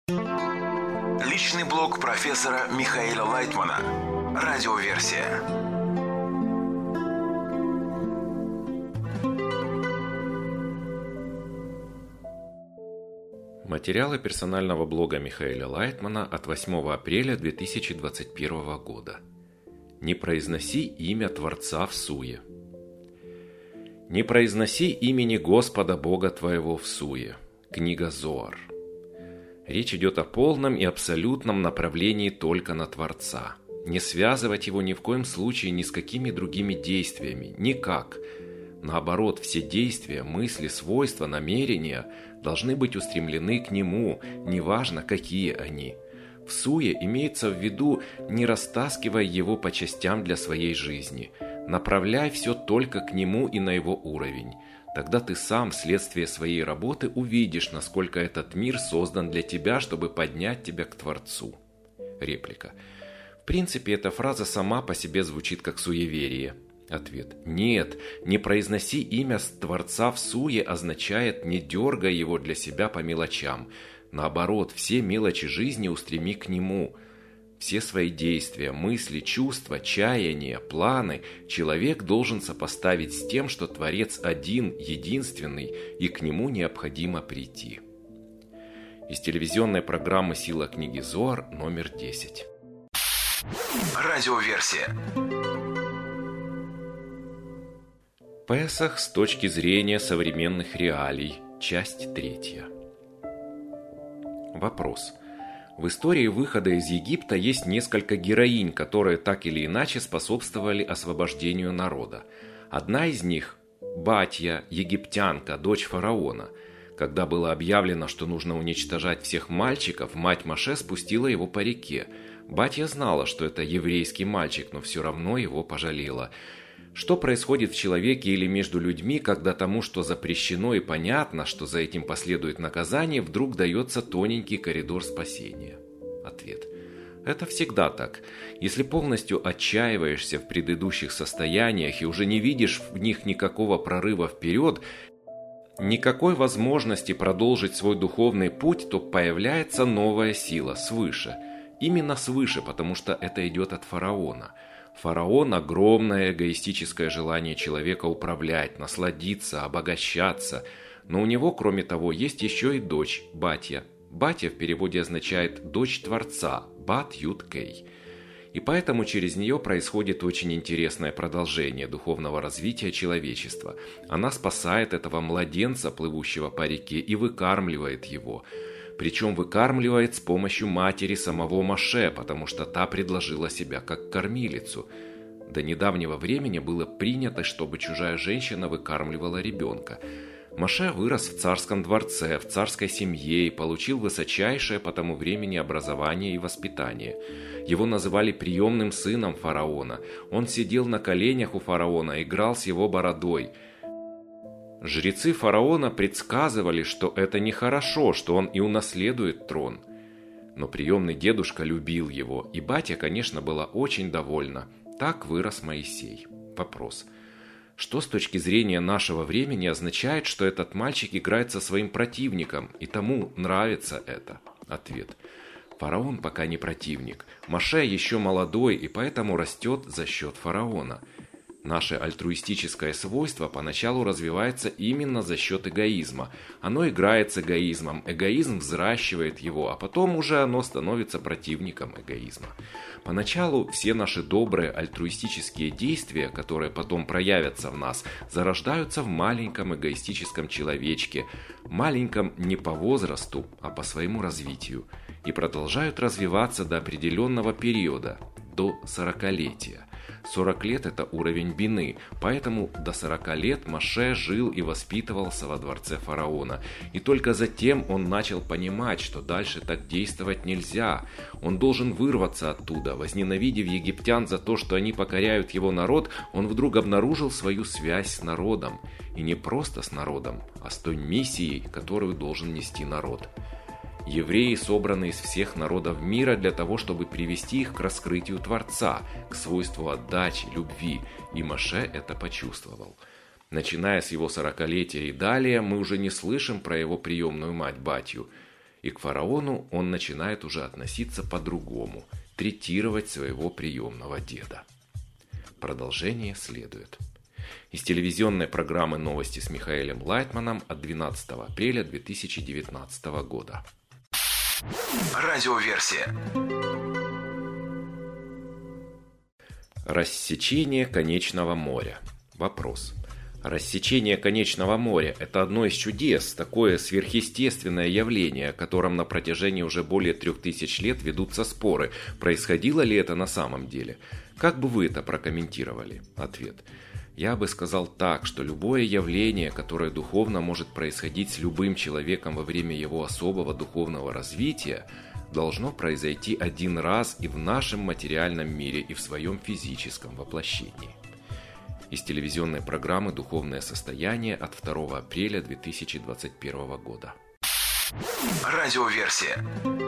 Личный блог профессора Михаила Лайтмана. Радиоверсия. Материалы персонального блога Михаила Лайтмана от 8 апреля 2021 года. Не произноси имя Творца всуе. Не произноси имени Господа Бога твоего всуе. Книга Зоар. Речь идет о полном и абсолютном направлении только на Творца. Не связывать его ни в коем случае ни с какими другими действиями, никак. Наоборот, все действия, мысли, свойства, намерения должны быть устремлены к Нему, неважно, какие они. Всуе имеется в виду, не растаскивая его по частям для своей жизни. Направляй все только к Нему и на Его уровень. Тогда ты сам вследствие своей работы увидишь, насколько этот мир создан для тебя, чтобы поднять тебя к Творцу. Реплика. В принципе, эта фраза сама по себе звучит как суеверие. Ответ. Нет, не произноси имя Творца всуе означает не дергай его для себя по мелочам. Наоборот, все мелочи жизни устреми к Нему. Все свои действия, мысли, чувства, чаяния, планы человек должен сопоставить с тем, что Творец один, единственный, и к Нему необходимо прийти. Из телевизионной программы «Сила книги Зоар» номер 10. Радиоверсия. Песах с точки зрения современных реалий. Часть 3. Вопрос. В истории выхода из Египта есть несколько героинь, которые так или иначе способствовали освобождению народа. Одна из них – Батья, египтянка, дочь фараона. Когда было объявлено, что нужно уничтожать всех мальчиков, мать Моше спустила его по реке. Батья знала, что это еврейский мальчик, но все равно его пожалела. Что происходит в человеке или между людьми, когда тому, что запрещено и понятно, что за этим последует наказание, вдруг дается тоненький коридор спасения? Ответ. Это всегда так. Если полностью отчаиваешься в предыдущих состояниях и уже не видишь в них никакого прорыва вперед, никакой возможности продолжить свой духовный путь, то появляется новая сила свыше. Именно свыше, потому что это идет от фараона. Фараон – огромное эгоистическое желание человека управлять, насладиться, обогащаться. Но у него, кроме того, есть еще и дочь, Батья. Батья в переводе означает «дочь Творца», Бат Ют Кей. И поэтому через нее происходит очень интересное продолжение духовного развития человечества. Она спасает этого младенца, плывущего по реке, и выкармливает его. Причем выкармливает с помощью матери самого Моше, потому что та предложила себя как кормилицу. До недавнего времени было принято, чтобы чужая женщина выкармливала ребенка. Моше вырос в царском дворце, в царской семье и получил высочайшее по тому времени образование и воспитание. Его называли приемным сыном фараона. Он сидел на коленях у фараона, играл с его бородой. Жрецы фараона предсказывали, что это нехорошо, что он и унаследует трон. Но приемный дедушка любил его, и батя, конечно, была очень довольна. Так вырос Моисей. Вопрос. Что с точки зрения нашего времени означает, что этот мальчик играет со своим противником, и тому нравится это? Ответ. Фараон пока не противник. Моше еще молодой, и поэтому растет за счет фараона. Наше альтруистическое свойство поначалу развивается именно за счет эгоизма. Оно играет с эгоизмом, эгоизм взращивает его, а потом уже оно становится противником эгоизма. Поначалу все наши добрые альтруистические действия, которые потом проявятся в нас, зарождаются в маленьком эгоистическом человечке, маленьком не по возрасту, а по своему развитию, и продолжают развиваться до определенного периода, до 40-летия. 40 лет – это уровень бины, поэтому до 40 лет Моше жил и воспитывался во дворце фараона. И только затем он начал понимать, что дальше так действовать нельзя. Он должен вырваться оттуда. Возненавидев египтян за то, что они покоряют его народ, он вдруг обнаружил свою связь с народом. И не просто с народом, а с той миссией, которую должен нести народ. Евреи собраны из всех народов мира для того, чтобы привести их к раскрытию Творца, к свойству отдачи, любви, и Моше это почувствовал. Начиная с его 40-летия и далее, мы уже не слышим про его приемную мать Батью. И к фараону он начинает уже относиться по-другому, третировать своего приемного деда. Продолжение следует. Из телевизионной программы «Новости с Михаилом Лайтманом» от 12 апреля 2019 года. Радиоверсия. Рассечение конечного моря. Вопрос. Рассечение конечного моря – это одно из чудес, такое сверхъестественное явление, о котором на протяжении уже более 3000 лет ведутся споры. Происходило ли это на самом деле? Как бы вы это прокомментировали? Ответ. Я бы сказал так, что любое явление, которое духовно может происходить с любым человеком во время его особого духовного развития, должно произойти один раз и в нашем материальном мире, и в своем физическом воплощении. Из телевизионной программы «Духовное состояние» от 2 апреля 2021 года. Радиоверсия.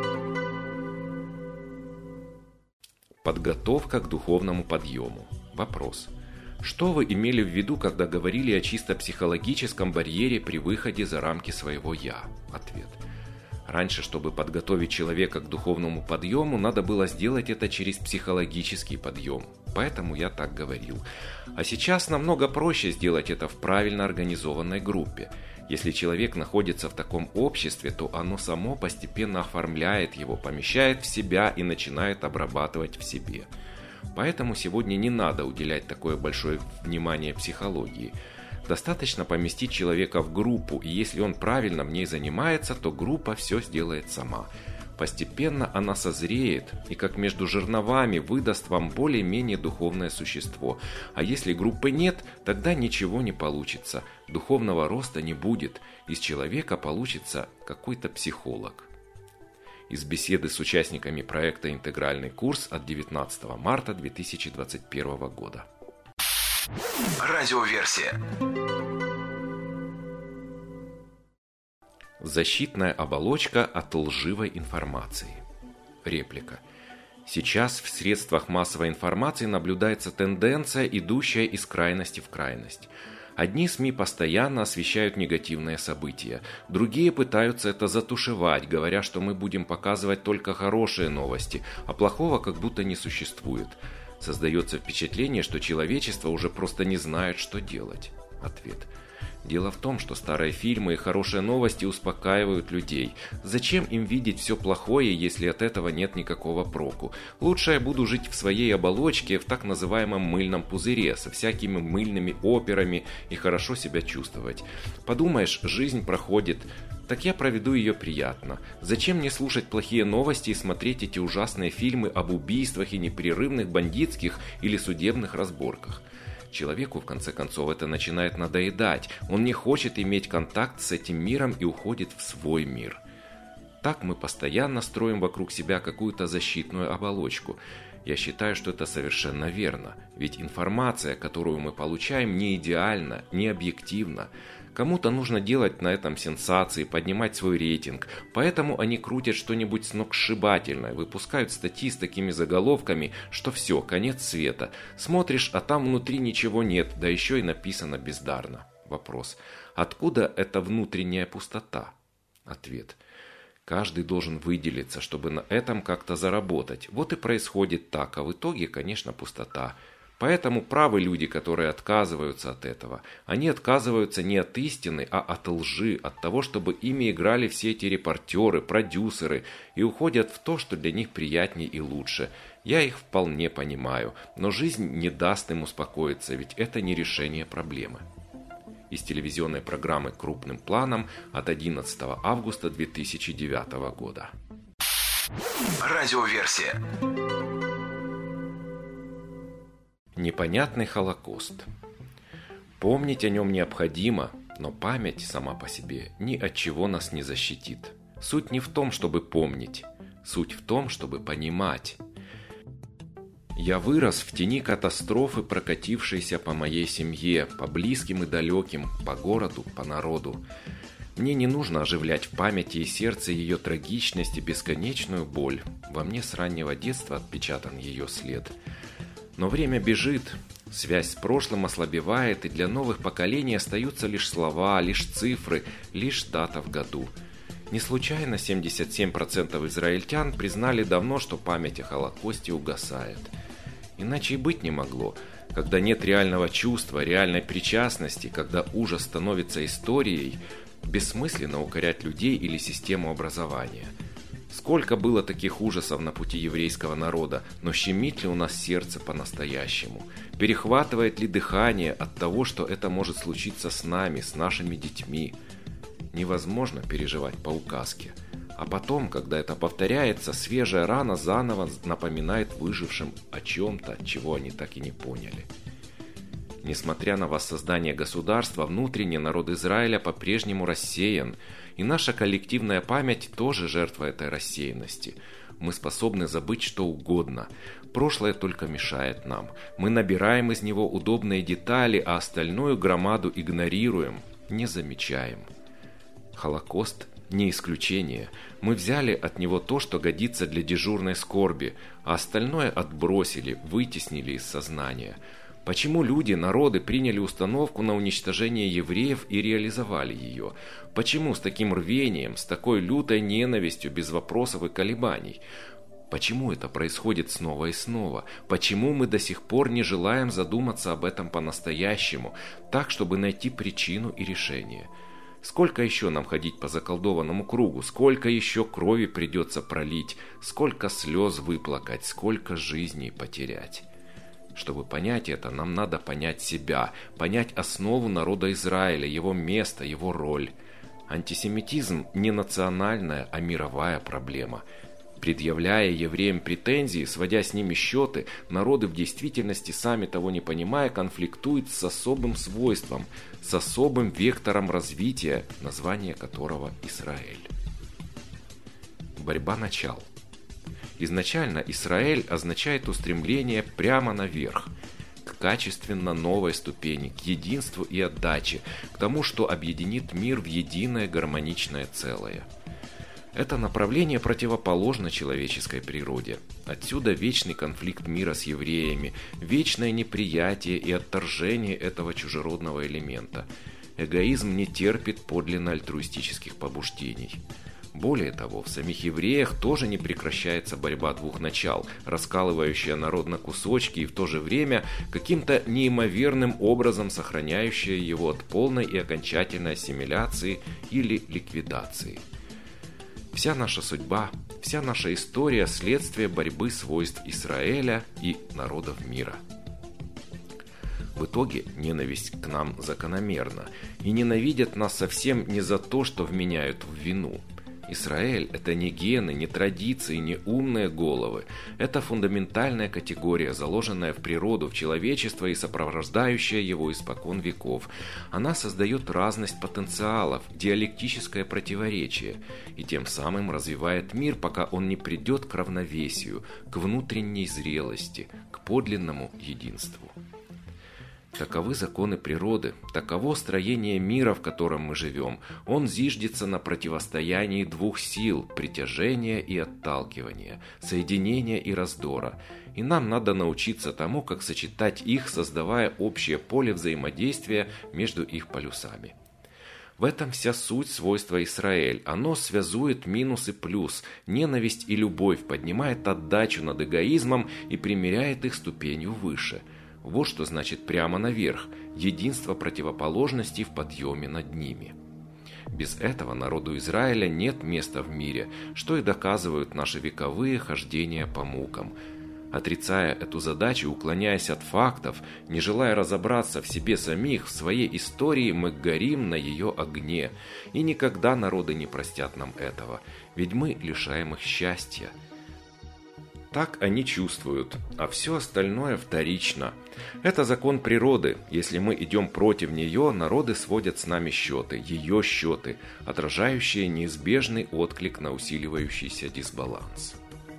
Подготовка к духовному подъему. Вопрос. Что вы имели в виду, когда говорили о чисто психологическом барьере при выходе за рамки своего «я»? Ответ. Раньше, чтобы подготовить человека к духовному подъему, надо было сделать это через психологический подъем. Поэтому я так говорил. А сейчас намного проще сделать это в правильно организованной группе. Если человек находится в таком обществе, то оно само постепенно оформляет его, помещает в себя и начинает обрабатывать в себе. Поэтому сегодня не надо уделять такое большое внимание психологии. Достаточно поместить человека в группу, и если он правильно в ней занимается, то группа все сделает сама. Постепенно она созреет и как между жерновами выдаст вам более-менее духовное существо. А если группы нет, тогда ничего не получится. Духовного роста не будет. Из человека получится какой-то психолог. Из беседы с участниками проекта «Интегральный курс» от 19 марта 2021 года. Радиоверсия. Защитная оболочка от лживой информации. Реплика. Сейчас в средствах массовой информации наблюдается тенденция, идущая из крайности в крайность. Одни СМИ постоянно освещают негативные события, другие пытаются это затушевать, говоря, что мы будем показывать только хорошие новости, а плохого как будто не существует. Создается впечатление, что человечество уже просто не знает, что делать. Ответ. Дело в том, что старые фильмы и хорошие новости успокаивают людей. Зачем им видеть все плохое, если от этого нет никакого проку? Лучше я буду жить в своей оболочке, в так называемом мыльном пузыре, со всякими мыльными операми и хорошо себя чувствовать. Подумаешь, жизнь проходит, так я проведу ее приятно. Зачем мне слушать плохие новости и смотреть эти ужасные фильмы об убийствах и непрерывных бандитских или судебных разборках? Человеку, в конце концов, это начинает надоедать. Он не хочет иметь контакт с этим миром и уходит в свой мир. Так мы постоянно строим вокруг себя какую-то защитную оболочку. Я считаю, что это совершенно верно. Ведь информация, которую мы получаем, не идеальна, не объективна. Кому-то нужно делать на этом сенсации, поднимать свой рейтинг. Поэтому они крутят что-нибудь сногсшибательное, выпускают статьи с такими заголовками, что все, конец света. Смотришь, а там внутри ничего нет, да еще и написано бездарно. Вопрос. Откуда эта внутренняя пустота? Ответ. Каждый должен выделиться, чтобы на этом как-то заработать. Вот и происходит так, а в итоге, конечно, пустота. Поэтому правы люди, которые отказываются от этого. Они отказываются не от истины, а от лжи, от того, чтобы ими играли все эти репортеры, продюсеры, и уходят в то, что для них приятнее и лучше. Я их вполне понимаю, но жизнь не даст им успокоиться, ведь это не решение проблемы. Из телевизионной программы «Крупным планом» от 11 августа 2009 года. Радиоверсия. Непонятный Холокост. Помнить о нем необходимо, но память сама по себе ни от чего нас не защитит. Суть не в том, чтобы помнить, суть в том, чтобы понимать. Я вырос в тени катастрофы, прокатившейся по моей семье, по близким и далеким, по городу, по народу. Мне не нужно оживлять в памяти и сердце ее трагичность и бесконечную боль. Во мне с раннего детства отпечатан ее след. Но время бежит, связь с прошлым ослабевает, и для новых поколений остаются лишь слова, лишь цифры, лишь дата в году. Не случайно 77% израильтян признали давно, что память о Холокосте угасает. Иначе и быть не могло. Когда нет реального чувства, реальной причастности, когда ужас становится историей, бессмысленно укорять людей или систему образования. Сколько было таких ужасов на пути еврейского народа, но щемит ли у нас сердце по-настоящему? Перехватывает ли дыхание от того, что это может случиться с нами, с нашими детьми? Невозможно переживать по указке. А потом, когда это повторяется, свежая рана заново напоминает выжившим о чем-то, чего они так и не поняли. Несмотря на воссоздание государства, внутренний народ Израиля по-прежнему рассеян, и наша коллективная память тоже жертва этой рассеянности. Мы способны забыть что угодно. Прошлое только мешает нам. Мы набираем из него удобные детали, а остальную громаду игнорируем, не замечаем. Холокост не исключение. Мы взяли от него то, что годится для дежурной скорби, а остальное отбросили, вытеснили из сознания. Почему люди, народы приняли установку на уничтожение евреев и реализовали ее? Почему с таким рвением, с такой лютой ненавистью, без вопросов и колебаний? Почему это происходит снова и снова? Почему мы до сих пор не желаем задуматься об этом по-настоящему, так, чтобы найти причину и решение? Сколько еще нам ходить по заколдованному кругу? Сколько еще крови придется пролить? Сколько слез выплакать? Сколько жизней потерять? Чтобы понять это, нам надо понять себя, понять основу народа Израиля, его место, его роль. Антисемитизм не национальная, а мировая проблема. Предъявляя евреям претензии, сводя с ними счеты, народы в действительности, сами того не понимая, конфликтуют с особым свойством, с особым вектором развития, название которого Израиль. Борьба начал. Изначально Израиль означает устремление прямо наверх, к качественно новой ступени, к единству и отдаче, к тому, что объединит мир в единое гармоничное целое. Это направление противоположно человеческой природе. Отсюда вечный конфликт мира с евреями, вечное неприятие и отторжение этого чужеродного элемента. Эгоизм не терпит подлинно альтруистических побуждений. Более того, в самих евреях тоже не прекращается борьба двух начал, раскалывающая народ на кусочки и в то же время каким-то неимоверным образом сохраняющая его от полной и окончательной ассимиляции или ликвидации. Вся наша судьба, вся наша история – следствие борьбы свойств Израиля и народов мира. В итоге ненависть к нам закономерна, и ненавидят нас совсем не за то, что вменяют в вину. Израиль – это не гены, не традиции, не умные головы. Это фундаментальная категория, заложенная в природу, в человечество и сопровождающая его испокон веков. Она создает разность потенциалов, диалектическое противоречие, и тем самым развивает мир, пока он не придет к равновесию, к внутренней зрелости, к подлинному единству. Таковы законы природы, таково строение мира, в котором мы живем. Он зиждется на противостоянии двух сил – притяжения и отталкивания, соединения и раздора. И нам надо научиться тому, как сочетать их, создавая общее поле взаимодействия между их полюсами. В этом вся суть свойства Израиль. Оно связует минус и плюс, ненависть и любовь, поднимает отдачу над эгоизмом и примеряет их ступенью выше. Вот что значит прямо наверх, единство противоположностей в подъеме над ними. Без этого народу Израиля нет места в мире, что и доказывают наши вековые хождения по мукам. Отрицая эту задачу, уклоняясь от фактов, не желая разобраться в себе самих, в своей истории, мы горим на ее огне. И никогда народы не простят нам этого, ведь мы лишаем их счастья. Так они чувствуют, а все остальное вторично. Это закон природы. Если мы идем против нее, народы сводят с нами счеты, ее счеты, отражающие неизбежный отклик на усиливающийся дисбаланс.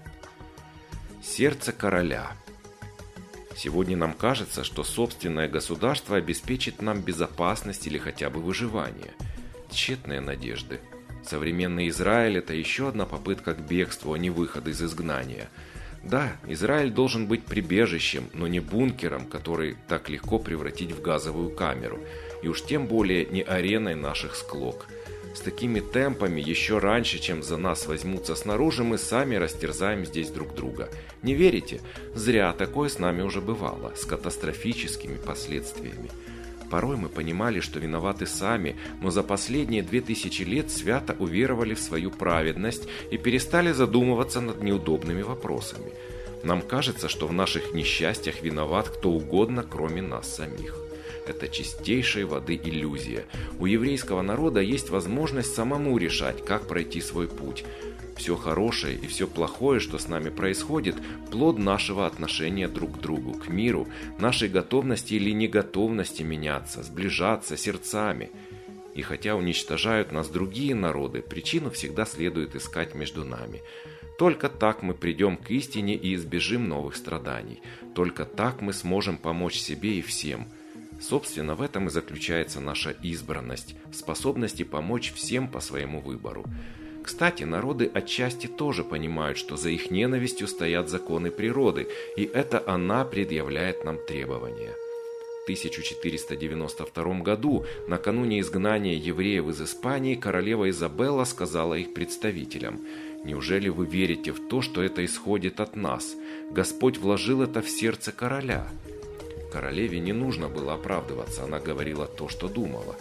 Сердце короля. Сегодня нам кажется, что собственное государство обеспечит нам безопасность или хотя бы выживание. Тщетные надежды. Современный Израиль – это еще одна попытка к бегству, а не выход из изгнания. Да, Израиль должен быть прибежищем, но не бункером, который так легко превратить в газовую камеру, и уж тем более не ареной наших склок. С такими темпами еще раньше, чем за нас возьмутся снаружи, мы сами растерзаем здесь друг друга. Не верите? Зря, такое с нами уже бывало, с катастрофическими последствиями. Порой мы понимали, что виноваты сами, но за последние 2000 лет свято уверовали в свою праведность и перестали задумываться над неудобными вопросами. Нам кажется, что в наших несчастьях виноват кто угодно, кроме нас самих. Это чистейшей воды иллюзия. У еврейского народа есть возможность самому решать, как пройти свой путь. Все хорошее и все плохое, что с нами происходит, плод нашего отношения друг к другу, к миру, нашей готовности или неготовности меняться, сближаться сердцами. И хотя уничтожают нас другие народы, причину всегда следует искать между нами. Только так мы придем к истине и избежим новых страданий. Только так мы сможем помочь себе и всем. Собственно, в этом и заключается наша избранность, в способности помочь всем по своему выбору. Кстати, народы отчасти тоже понимают, что за их ненавистью стоят законы природы, и это она предъявляет нам требования. В 1492 году, накануне изгнания евреев из Испании, королева Изабелла сказала их представителям: «Неужели вы верите в то, что это исходит от нас? Господь вложил это в сердце короля». Королеве не нужно было оправдываться, она говорила то, что думала.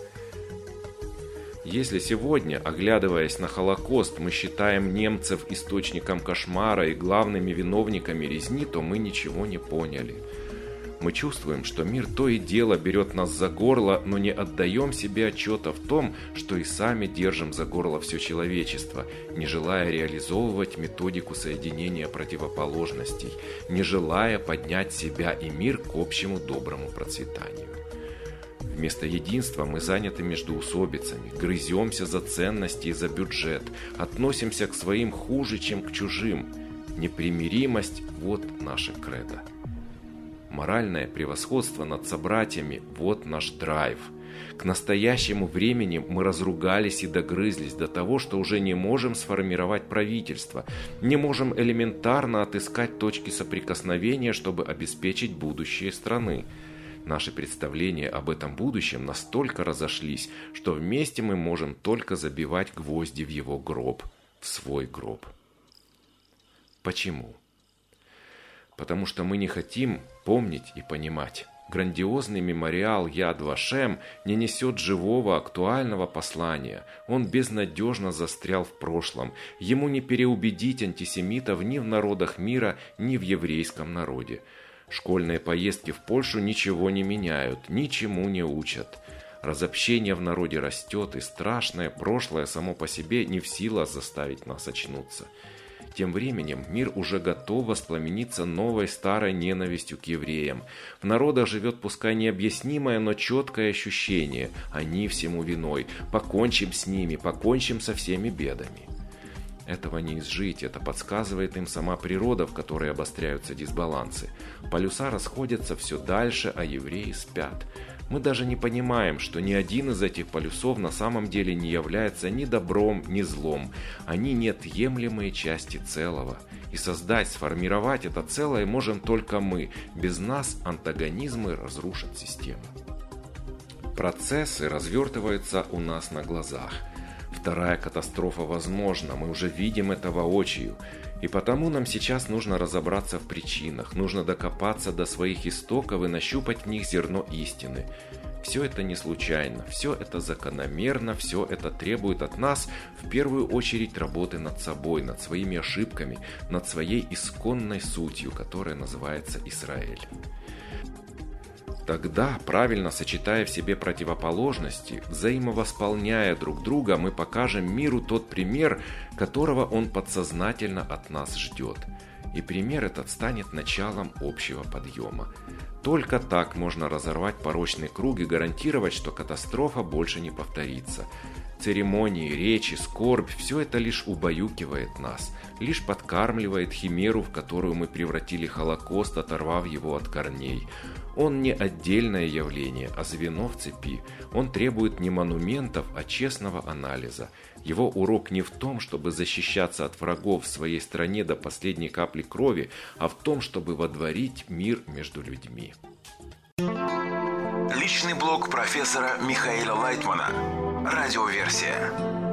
Если сегодня, оглядываясь на Холокост, мы считаем немцев источником кошмара и главными виновниками резни, то мы ничего не поняли. Мы чувствуем, что мир то и дело берет нас за горло, но не отдаем себе отчета в том, что и сами держим за горло все человечество, не желая реализовывать методику соединения противоположностей, не желая поднять себя и мир к общему доброму процветанию. Вместо единства мы заняты междоусобицами, грыземся за ценности и за бюджет, относимся к своим хуже, чем к чужим. Непримиримость – вот наше кредо. Моральное превосходство над собратьями – вот наш драйв. К настоящему времени мы разругались и догрызлись до того, что уже не можем сформировать правительство, не можем элементарно отыскать точки соприкосновения, чтобы обеспечить будущее страны. Наши представления об этом будущем настолько разошлись, что вместе мы можем только забивать гвозди в его гроб, в свой гроб. Почему? Потому что мы не хотим помнить и понимать. Грандиозный мемориал Яд Вашем не несет живого актуального послания. Он безнадежно застрял в прошлом. Ему не переубедить антисемитов ни в народах мира, ни в еврейском народе. Школьные поездки в Польшу ничего не меняют, ничему не учат. Разобщение в народе растет, и страшное прошлое само по себе не в силах заставить нас очнуться. Тем временем мир уже готов воспламениться новой старой ненавистью к евреям. В народах живет пускай необъяснимое, но четкое ощущение: они всему виной, покончим с ними, покончим со всеми бедами. Этого не изжить, это подсказывает им сама природа, в которой обостряются дисбалансы. Полюса расходятся все дальше, а евреи спят. Мы даже не понимаем, что ни один из этих полюсов на самом деле не является ни добром, ни злом. Они неотъемлемые части целого. И создать, сформировать это целое можем только мы. Без нас антагонизмы разрушат систему. Процессы развертываются у нас на глазах. Вторая катастрофа возможна, мы уже видим это воочию. И потому нам сейчас нужно разобраться в причинах, нужно докопаться до своих истоков и нащупать в них зерно истины. Все это не случайно, все это закономерно, все это требует от нас в первую очередь работы над собой, над своими ошибками, над своей исконной сутью, которая называется Израиль. Тогда, правильно сочетая в себе противоположности, взаимовосполняя друг друга, мы покажем миру тот пример, которого он подсознательно от нас ждет. И пример этот станет началом общего подъема. Только так можно разорвать порочный круг и гарантировать, что катастрофа больше не повторится. Церемонии, речи, скорбь – все это лишь убаюкивает нас, лишь подкармливает химеру, в которую мы превратили Холокост, оторвав его от корней. Он не отдельное явление, а звено в цепи. Он требует не монументов, а честного анализа. Его урок не в том, чтобы защищаться от врагов в своей стране до последней капли крови, а в том, чтобы водворить мир между людьми. Личный блог профессора Михаила Лайтмана. Радиоверсия.